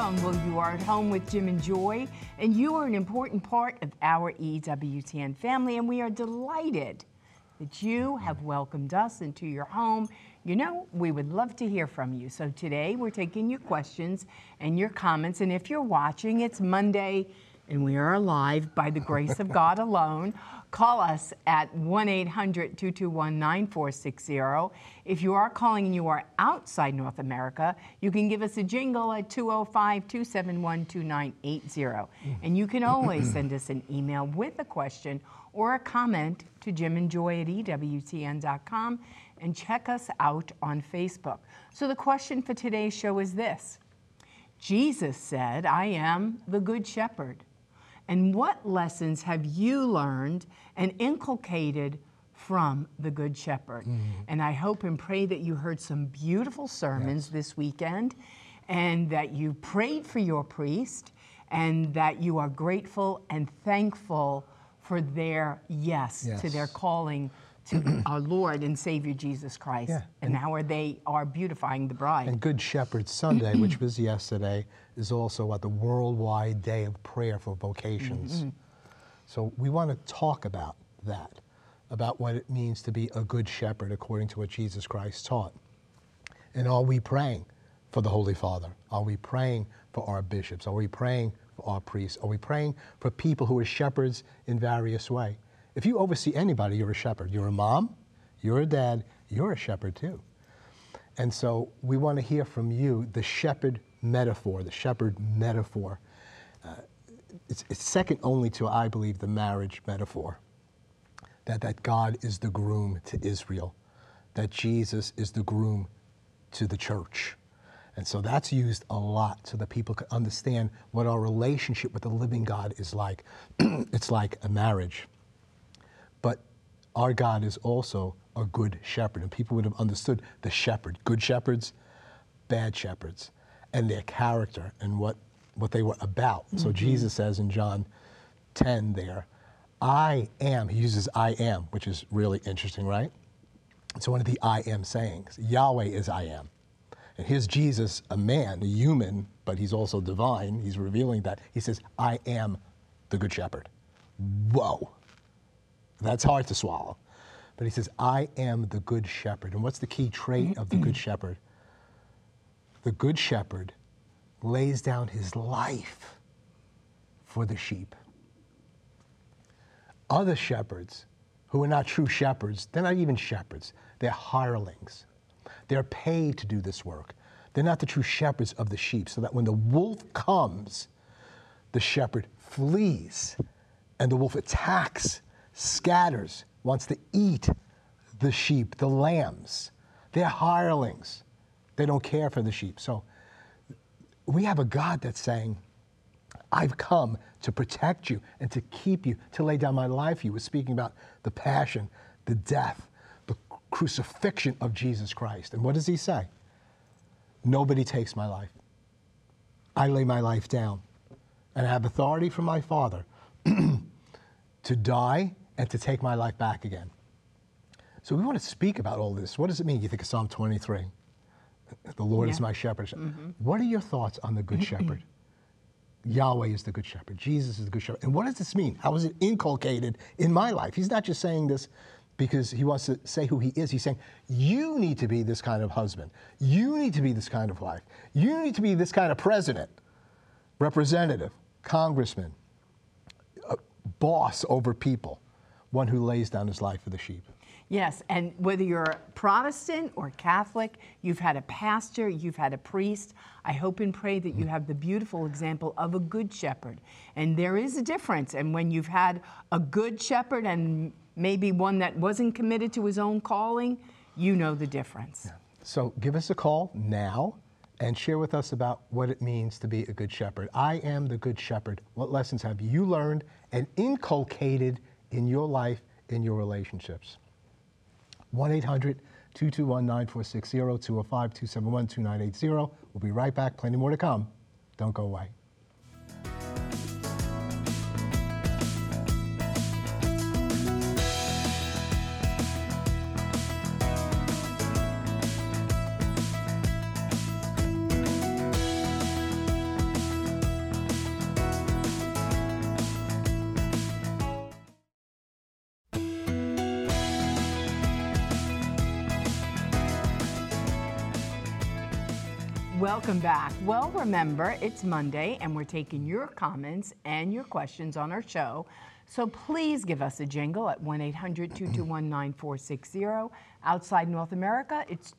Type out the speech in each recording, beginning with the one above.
Well, you are at home with Jim and Joy, and you are an important part of our EWTN family, and we are delighted that you have welcomed us into your home. You know, we would love to hear from you. So today we're taking your questions and your comments, and if you're watching, it's Monday, and we are alive by the grace of God alone. Call us at 1-800-221-9460. If you are calling and you are outside North America, you can give us a jingle at 205-271-2980. And you can always send us an email with a question or a comment to jimandjoy@ewtn.com, and check us out on Facebook. So the question for today's show is this: Jesus said, "I am the Good Shepherd." And what lessons have you learned and inculcated from the Good Shepherd? And I hope and pray that you heard some beautiful sermons this weekend, and that you prayed for your priest, and that you are grateful and thankful for their yes to their calling to our Lord and Savior Jesus Christ. And how they are beautifying the bride. And Good Shepherd Sunday, which was yesterday, is also the worldwide day of prayer for vocations. So we want to talk about that, about what it means to be a good shepherd according to what Jesus Christ taught. And are we praying for the Holy Father? Are we praying for our bishops? Are we praying for our priests? Are we praying for people who are shepherds in various ways? If you oversee anybody, you're a shepherd. You're a mom, you're a dad, you're a shepherd too. And so we want to hear from you the shepherd metaphor, the shepherd metaphor. It's second only to, I believe, the marriage metaphor, that God is the groom to Israel, that Jesus is the groom to the church. And so that's used a lot so that people can understand what our relationship with the living God is like. It's like a marriage. But our God is also a good shepherd, and people would have understood the shepherd, good shepherds, bad shepherds, and their character and what they were about. So Jesus says in John 10 there, I am, he uses I am, which is really interesting, right? It's one of the I am sayings. Yahweh is I am. And here's Jesus, a man, a human, but he's also divine. He's revealing that. He says, I am the good shepherd. Whoa. That's hard to swallow. But he says, I am the good shepherd. And what's the key trait of the good shepherd? The good shepherd lays down his life for the sheep. Other shepherds who are not true shepherds, they're not even shepherds. They're hirelings. They're paid to do this work. They're not the true shepherds of the sheep, so that when the wolf comes, the shepherd flees, and the wolf attacks, scatters, wants to eat the sheep, the lambs. They're hirelings. They don't care for the sheep. So we have a God that's saying, I've come to protect you and to keep you, to lay down my life for you. We're speaking about the passion, the death, the crucifixion of Jesus Christ. And what does he say? Nobody takes my life. I lay my life down. And I have authority from my Father to die and to take my life back again. So we want to speak about all this. What does it mean? You think of Psalm 23. The Lord is my shepherd. What are your thoughts on the Good Shepherd? Yahweh is the Good Shepherd. Jesus is the Good Shepherd. And what does this mean? How is it inculcated in my life? He's not just saying this because he wants to say who he is. He's saying, you need to be this kind of husband. You need to be this kind of wife. You need to be this kind of president, representative, congressman, boss over people, one who lays down his life for the sheep. Yes, and whether you're Protestant or Catholic, you've had a pastor, you've had a priest, I hope and pray that you have the beautiful example of a good shepherd. And there is a difference. And when you've had a good shepherd and maybe one that wasn't committed to his own calling, you know the difference. Yeah. So give us a call now and share with us about what it means to be a good shepherd. I am the good shepherd. What lessons have you learned and inculcated in your life, in your relationships? 1-800-221-9460, 205-271-2980. We'll be right back. Plenty more to come. Don't go away. Welcome back. Well, remember, it's Monday, and we're taking your comments and your questions on our show. So please give us a jingle at 1-800-221-9460. Outside North America, it's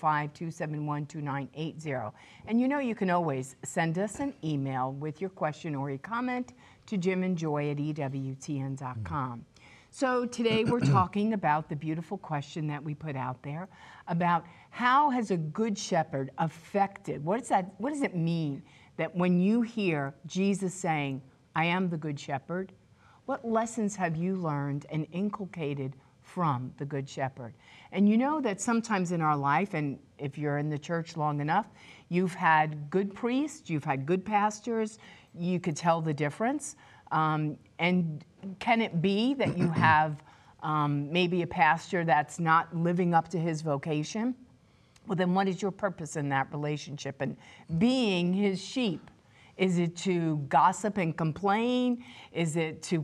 205-271-2980. And you know you can always send us an email with your question or your comment to jimandjoy@ewtn.com. So today we're talking about the beautiful question that we put out there about how has a good shepherd affected, what does it mean that when you hear Jesus saying, I am the good shepherd, what lessons have you learned and inculcated from the good shepherd? And you know that sometimes in our life, and if you're in the church long enough, you've had good priests, you've had good pastors, you could tell the difference. And can it be that you have maybe a pastor that's not living up to his vocation? Well, then what is your purpose in that relationship and being his sheep? Is it to gossip and complain? Is it to,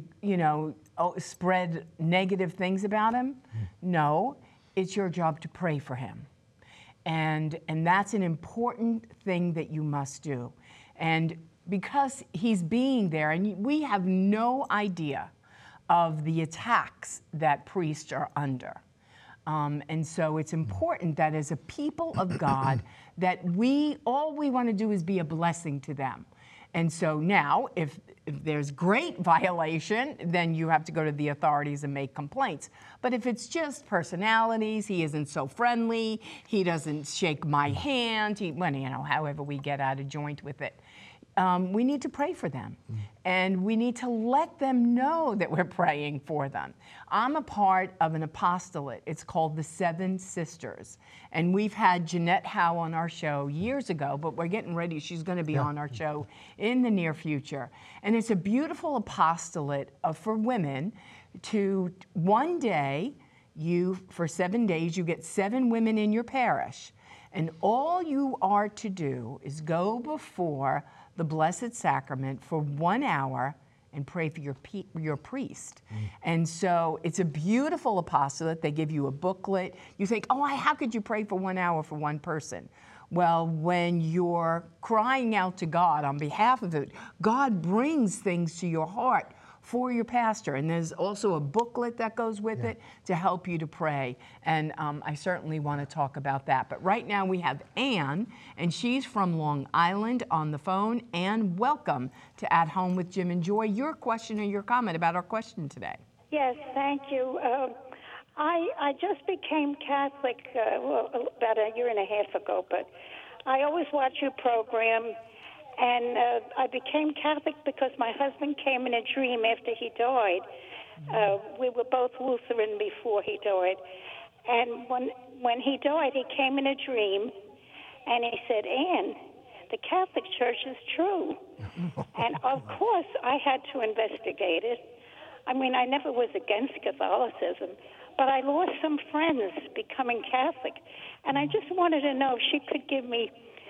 spread negative things about him? No, it's your job to pray for him. And that's an important thing that you must do. And because he's being there, and we have no idea of the attacks that priests are under. And so it's important that as a people of God, that all we want to do is be a blessing to them. And so now, if there's great violation, then you have to go to the authorities and make complaints. But if it's just personalities, he isn't so friendly, he doesn't shake my hand, however we get out of joint with it, we need to pray for them. And we need to let them know that we're praying for them. I'm a part of an apostolate. It's called the Seven Sisters. And we've had Jeanette Howe on our show years ago, but we're getting ready. She's going to be on our show in the near future. And it's a beautiful apostolate for women to one day, for 7 days, you get 7 women in your parish. And all you are to do is go before the Blessed Sacrament for 1 hour and pray for your priest. And so it's a beautiful apostolate. They give you a booklet. You think, how could you pray for 1 hour for one person? Well, when you're crying out to God on behalf of it, God brings things to your heart for your pastor. And there's also a booklet that goes with it to help you to pray. And I certainly want to talk about that. But right now we have Ann, and she's from Long Island on the phone. Ann, welcome to At Home with Jim and Joy. Your question or your comment about our question today. Yes, thank you. I just became Catholic about a year and a half ago, but I always watch your program. And I became Catholic because my husband came in a dream after he died. We were both Lutheran before he died. And when he died, he came in a dream, and he said, Ann, the Catholic Church is true. And, of course, I had to investigate it. I mean, I never was against Catholicism, but I lost some friends becoming Catholic. And I just wanted to know if she could give me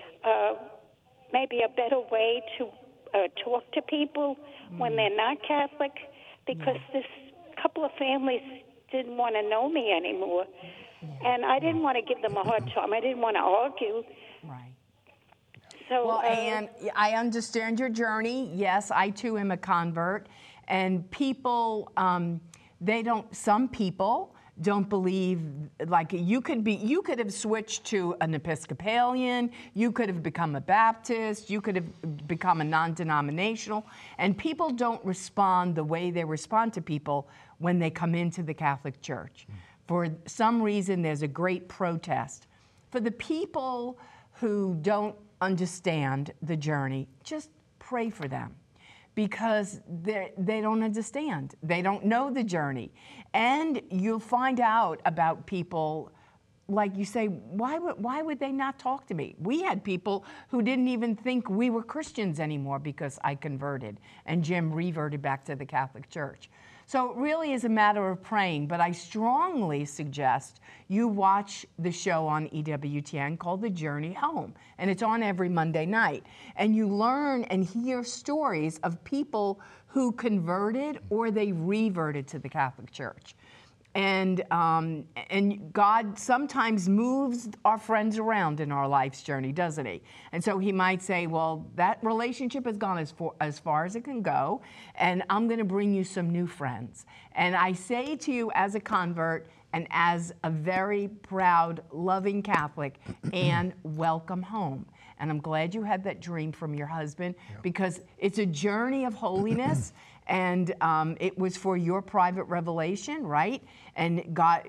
maybe a better way to talk to people when they're not Catholic, because this couple of families didn't want to know me anymore. And I didn't want to give them a hard time. I didn't want to argue. Right. So, well, Ann, I understand your journey. Yes, I too am a convert. And people, some people don't believe, like you could have switched to an Episcopalian, you could have become a Baptist, you could have become a non-denominational, and people don't respond the way they respond to people when they come into the Catholic Church. For some reason, there's a great protest. For the people who don't understand the journey, just pray for them. Because they don't understand. They don't know the journey. And you'll find out about people, like you say, why would they not talk to me? We had people who didn't even think we were Christians anymore because I converted, and Jim reverted back to the Catholic Church. So it really is a matter of praying, but I strongly suggest you watch the show on EWTN called The Journey Home, and it's on every Monday night. And you learn and hear stories of people who converted or they reverted to the Catholic Church. And God sometimes moves our friends around in our life's journey, doesn't he? And so he might say, well, that relationship has gone as far as it can go, and I'm going to bring you some new friends. And I say to you as a convert and as a very proud, loving Catholic, Anne, welcome home. And I'm glad you had that dream from your husband, because it's a journey of holiness. And it was for your private revelation, right? And God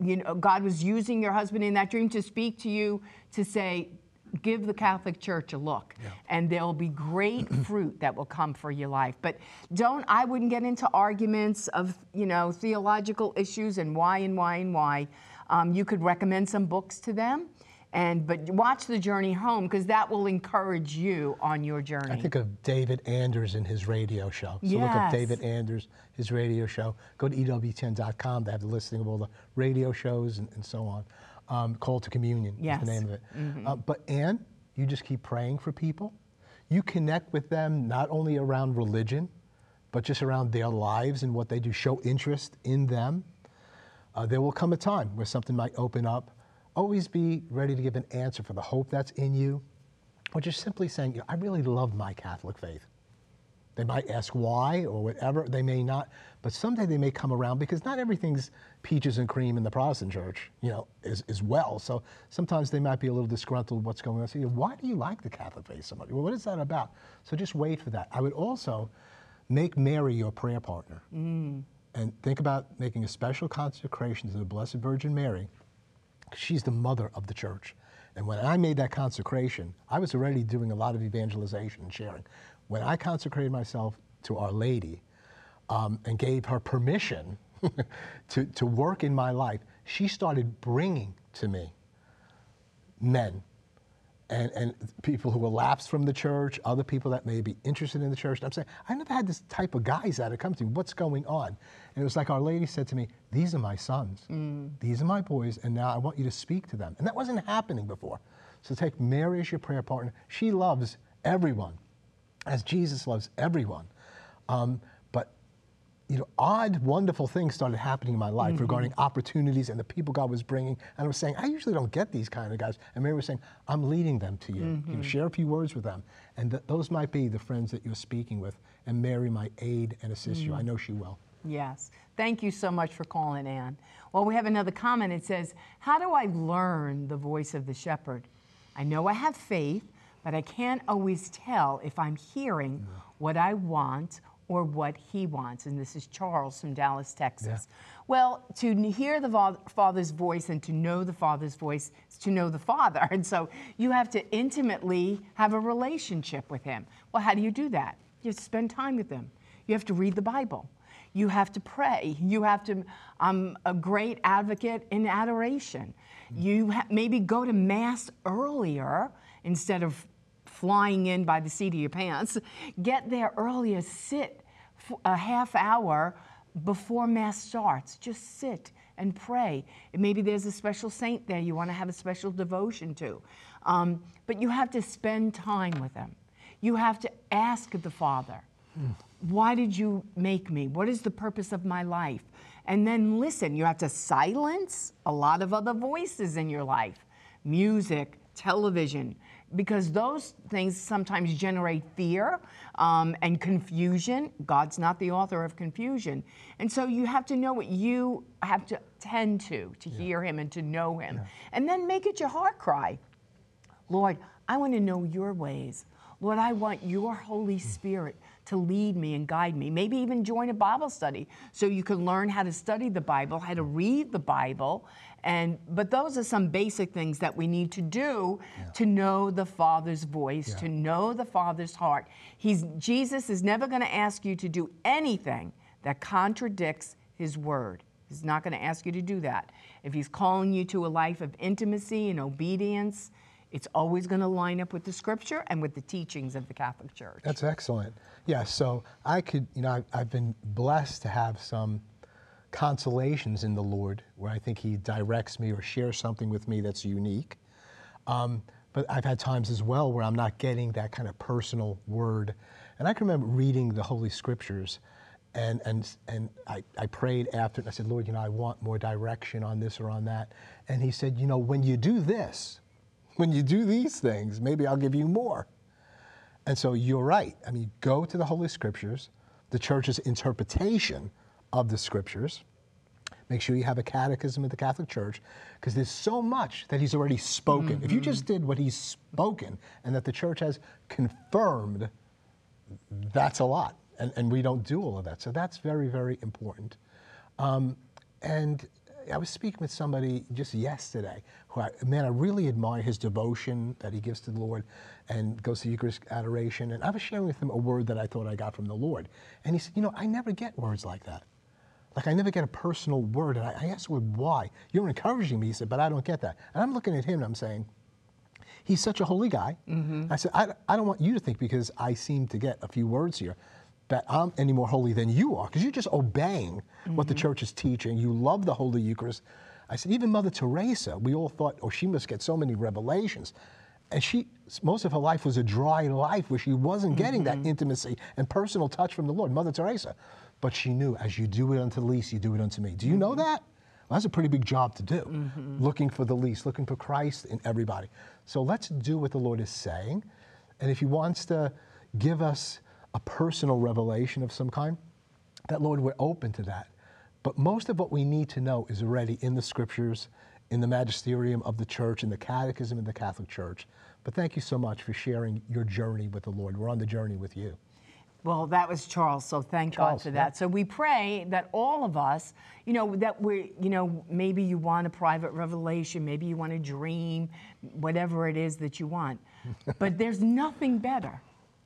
was using your husband in that dream to speak to you, to say, give the Catholic Church a look, and there'll be great fruit that will come for your life. But I wouldn't get into arguments of, theological issues and why and why and why. You could recommend some books to them. But watch The Journey Home, because that will encourage you on your journey. I think of David Anders and his radio show. So look up David Anders, his radio show. Go to EWTN.com. They have the listing of all the radio shows and so on. Call to Communion is the name of it. But Anne, you just keep praying for people. You connect with them not only around religion, but just around their lives and what they do. Show interest in them. There will come a time where something might open up. Always be ready to give an answer for the hope that's in you, or just simply saying, I really love my Catholic faith. They might ask why or whatever, they may not, but someday they may come around, because not everything's peaches and cream in the Protestant church, as well. So sometimes they might be a little disgruntled with what's going on. So, why do you like the Catholic faith so much? Well, what is that about? So just wait for that. I would also make Mary your prayer partner. And think about making a special consecration to the Blessed Virgin Mary. She's the mother of the church. And when I made that consecration, I was already doing a lot of evangelization and sharing. When I consecrated myself to Our Lady and gave her permission to work in my life, she started bringing to me men and people who were lapsed from the church, other people that may be interested in the church. And I'm saying, I never had this type of guys that had come to me. What's going on? And it was like Our Lady said to me, these are my sons. These are my boys, and now I want you to speak to them. And that wasn't happening before. So take Mary as your prayer partner. She loves everyone, as Jesus loves everyone. Odd, wonderful things started happening in my life regarding opportunities and the people God was bringing. And I was saying, I usually don't get these kind of guys. And Mary was saying, I'm leading them to you. Share a few words with them. And those might be the friends that you're speaking with. And Mary might aid and assist you. I know she will. Yes. Thank you so much for calling, Anne. Well, we have another comment. It says, how do I learn the voice of the shepherd? I know I have faith, but I can't always tell if I'm hearing what I want or what he wants. And this is Charles from Dallas, Texas. Well, to hear the Father's voice and to know the Father's voice is to know the Father. And so you have to intimately have a relationship with him. Well, how do you do that? You have to spend time with him. You have to read the Bible. You have to pray. You have to, I'm a great advocate in adoration. You maybe go to Mass earlier instead of flying in by the seat of your pants. Get there earlier, sit for a half hour before Mass starts. Just sit and pray. And maybe there's a special saint there you want to have a special devotion to. But you have to spend time with him. You have to ask the Father, why did you make me? What is the purpose of my life? And then listen. You have to silence a lot of other voices in your life. Music, television, because those things sometimes generate fear and confusion. God's not the author of confusion. And so you have to know what you have to tend to hear him and to know him. And then make it your heart cry. Lord, I want to know your ways. Lord, I want your Holy Spirit to lead me and guide me. Maybe even join a Bible study so you can learn how to study the Bible, how to read the Bible. But those are some basic things that we need to do to know the Father's voice, to know the Father's heart. Jesus is never going to ask you to do anything that contradicts his word. He's not going to ask you to do that. If he's calling you to a life of intimacy and obedience, it's always going to line up with the Scripture and with the teachings of the Catholic Church. That's excellent. Yeah, so I could, I've been blessed to have some consolations in the Lord where I think he directs me or shares something with me that's unique. But I've had times as well where I'm not getting that kind of personal word. And I can remember reading the Holy Scriptures And I prayed after it, and I said, Lord, I want more direction on this or on that. And he said, when you do this, when you do these things, maybe I'll give you more. And so you're right. I mean, go to the Holy Scriptures, the church's interpretation of the Scriptures. Make sure you have a catechism of the Catholic Church, because there's so much that he's already spoken. If you just did what he's spoken and that the church has confirmed, that's a lot. And we don't do all of that. So that's very, very important. And I was speaking with somebody just yesterday who I really admire his devotion that he gives to the Lord and goes to Eucharistic adoration. And I was sharing with him a word that I thought I got from the Lord. And he said, I never get words like that. Like, I never get a personal word. And I asked him, why? You're encouraging me, he said, but I don't get that. And I'm looking at him and I'm saying, he's such a holy guy. I said, I don't want you to think, because I seem to get a few words here, that I'm any more holy than you are, because you're just obeying what the church is teaching. You love the Holy Eucharist. I said, even Mother Teresa, we all thought, she must get so many revelations. And most of her life was a dry life where she wasn't getting that intimacy and personal touch from the Lord, Mother Teresa. But she knew, as you do it unto the least, you do it unto me. Do you know that? Well, that's a pretty big job to do, looking for the least, looking for Christ in everybody. So let's do what the Lord is saying. And if he wants to give us a personal revelation of some kind, that, Lord, we're open to that. But most of what we need to know is already in the Scriptures, in the magisterium of the church, in the catechism of the Catholic Church. But thank you so much for sharing your journey with the Lord. We're on the journey with you. Well, that was Charles, so thank God for that. So we pray that all of us, that we're, maybe you want a private revelation, maybe you want a dream, whatever it is that you want. But there's nothing better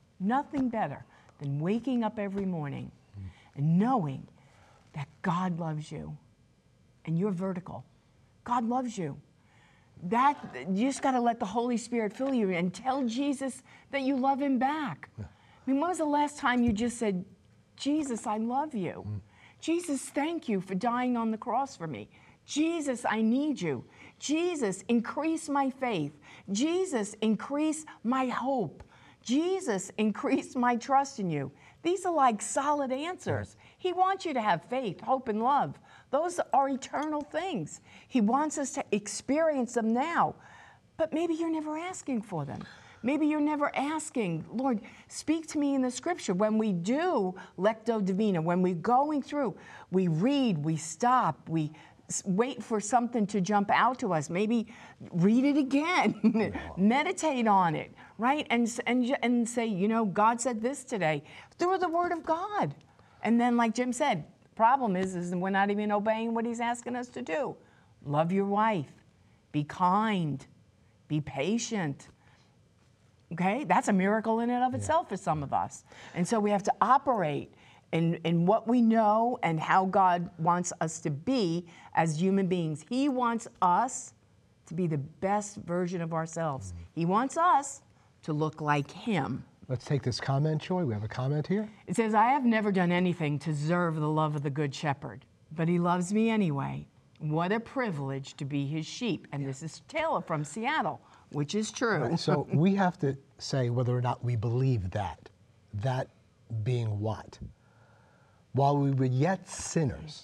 than waking up every morning and knowing that God loves you and you're vertical. God loves you. You just got to let the Holy Spirit fill you and tell Jesus that you love him back. I mean, when was the last time you just said, Jesus, I love you. Jesus, thank you for dying on the cross for me. Jesus, I need you. Jesus, increase my faith. Jesus, increase my hope. Jesus, increase my trust in you. These are like solid answers. He wants you to have faith, hope, and love. Those are eternal things. He wants us to experience them now. But maybe you're never asking for them. Maybe you're never asking, Lord, speak to me in the Scripture. When we do Lectio Divina, when we're going through, we read, we stop, we wait for something to jump out to us. Maybe read it again, meditate on it, right? And say, God said this today through the Word of God. And then, like Jim said, the problem is we're not even obeying what he's asking us to do. Love your wife. Be kind. Be patient. Okay? That's a miracle in and of itself for some of us. And so we have to operate in what we know and how God wants us to be as human beings. He wants us to be the best version of ourselves. He wants us to look like him. Let's take this comment, Joy. We have a comment here. It says, I have never done anything to deserve the love of the Good Shepherd, but he loves me anyway. What a privilege to be his sheep. And this is Taylor from Seattle, which is true. Right, so we have to say whether or not we believe that. That being what? While we were yet sinners,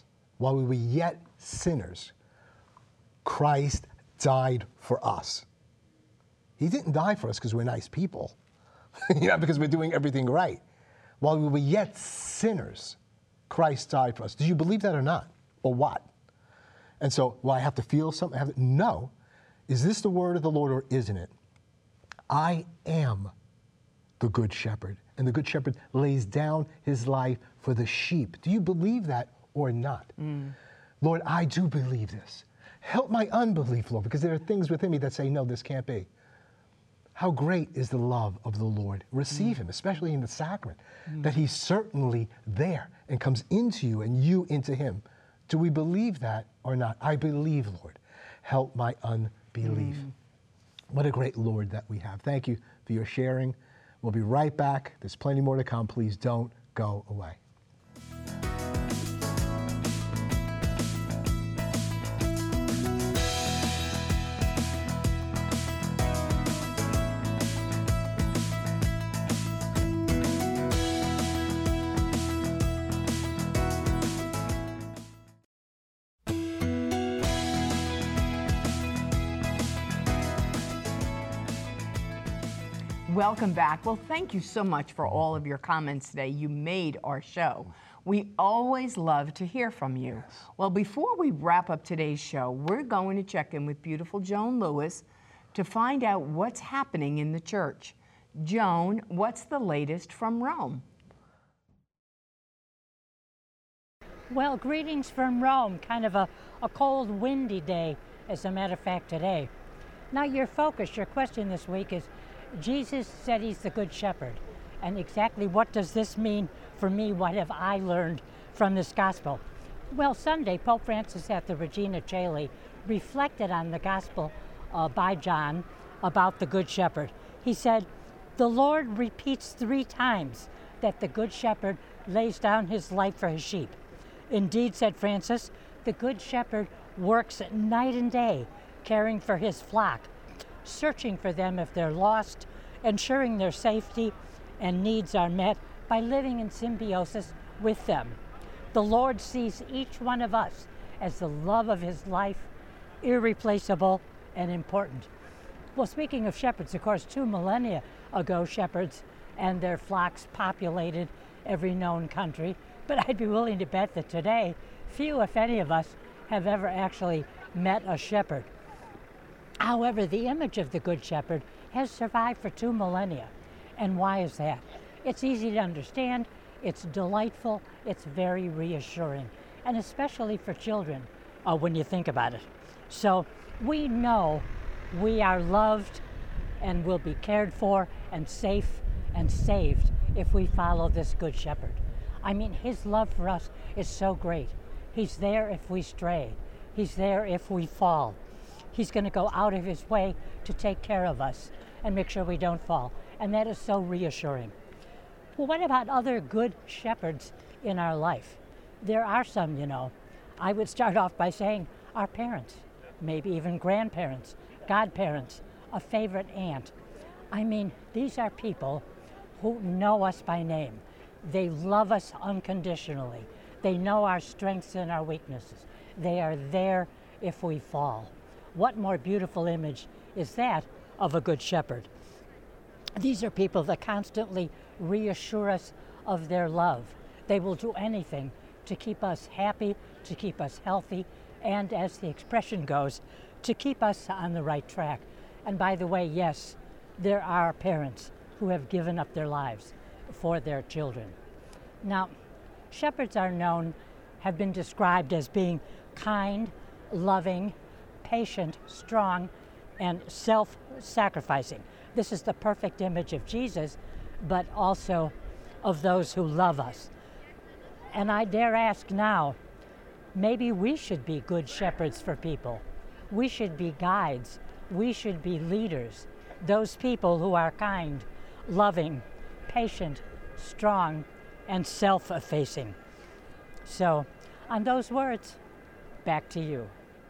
Christ died for us. He didn't die for us because we're nice people, because we're doing everything right. While we were yet sinners, Christ died for us. Do you believe that or not? Or what? And so, I have to feel something? No. Is this the word of the Lord or isn't it? I am the Good Shepherd, and the Good Shepherd lays down his life for the sheep. Do you believe that or not? Lord, I do believe this. Help my unbelief, Lord, because there are things within me that say, no, this can't be. How great is the love of the Lord. Receive him, especially in the sacrament, that he's certainly there and comes into you and you into him. Do we believe that or not? I believe, Lord. Help my unbelief. What a great Lord that we have. Thank you for your sharing. We'll be right back. There's plenty more to come. Please don't go away. Welcome back. Well, thank you so much for all of your comments today. You made our show. We always love to hear from you. Well, before we wrap up today's show, we're going to check in with beautiful Joan Lewis to find out what's happening in the church. Joan, what's the latest from Rome? Well, greetings from Rome. Kind of a cold, windy day, as a matter of fact, today. Now, your question this week is, Jesus said he's the Good Shepherd. And exactly what does this mean for me? What have I learned from this gospel? Well, Sunday, Pope Francis at the Regina Coeli reflected on the gospel by John about the Good Shepherd. He said, the Lord repeats 3 times that the Good Shepherd lays down his life for his sheep. Indeed, said Francis, the Good Shepherd works night and day, caring for his flock, searching for them if they're lost, ensuring their safety and needs are met by living in symbiosis with them. The Lord sees each one of us as the love of his life, irreplaceable and important. Well, speaking of shepherds, of course, 2 millennia ago, shepherds and their flocks populated every known country, but I'd be willing to bet that today, few, if any of us, have ever actually met a shepherd. However, the image of the Good Shepherd has survived for 2 millennia. And why is that? It's easy to understand, it's delightful, it's very reassuring, and especially for children when you think about it. So we know we are loved and will be cared for and safe and saved if we follow this Good Shepherd. I mean, his love for us is so great. He's there if we stray. He's there if we fall. He's going to go out of his way to take care of us and make sure we don't fall. And that is so reassuring. Well, what about other good shepherds in our life? There are some, you know. I would start off by saying our parents, maybe even grandparents, godparents, a favorite aunt. I mean, these are people who know us by name. They love us unconditionally. They know our strengths and our weaknesses. They are there if we fall. What more beautiful image is that of a good shepherd? These are people that constantly reassure us of their love. They will do anything to keep us happy, to keep us healthy, and as the expression goes, to keep us on the right track. And by the way, yes, there are parents who have given up their lives for their children. Now, shepherds have been described as being kind, loving, patient, strong, and self-sacrificing. This is the perfect image of Jesus, but also of those who love us. And I dare ask now, maybe we should be good shepherds for people. We should be guides. We should be leaders. Those people who are kind, loving, patient, strong, and self-effacing. So, on those words, back to you.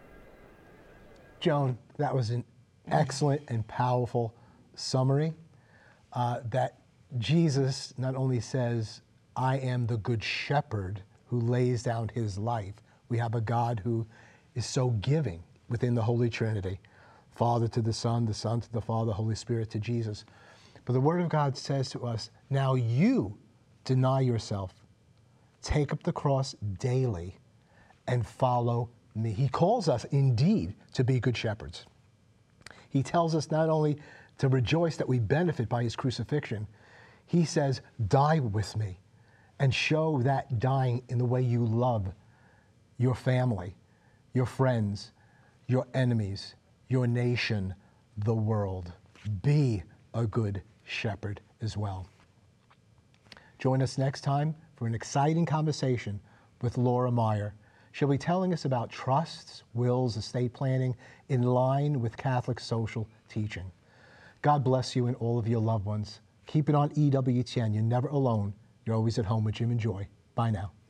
Joan, that was an excellent and powerful summary that Jesus not only says, I am the good shepherd who lays down his life. We have a God who is so giving within the Holy Trinity, Father to the Son to the Father, Holy Spirit to Jesus. But the Word of God says to us, now you deny yourself, take up the cross daily, and follow me. He calls us indeed to be good shepherds. He tells us not only to rejoice that we benefit by his crucifixion, he says, die with me, and show that dying in the way you love your family, your friends, your enemies, your nation, the world. Be a good shepherd as well. Join us next time for an exciting conversation with Laura Meyer. She'll be telling us about trusts, wills, estate planning in line with Catholic social teaching. God bless you and all of your loved ones. Keep it on EWTN. You're never alone. You're always at home with Jim and Joy. Bye now.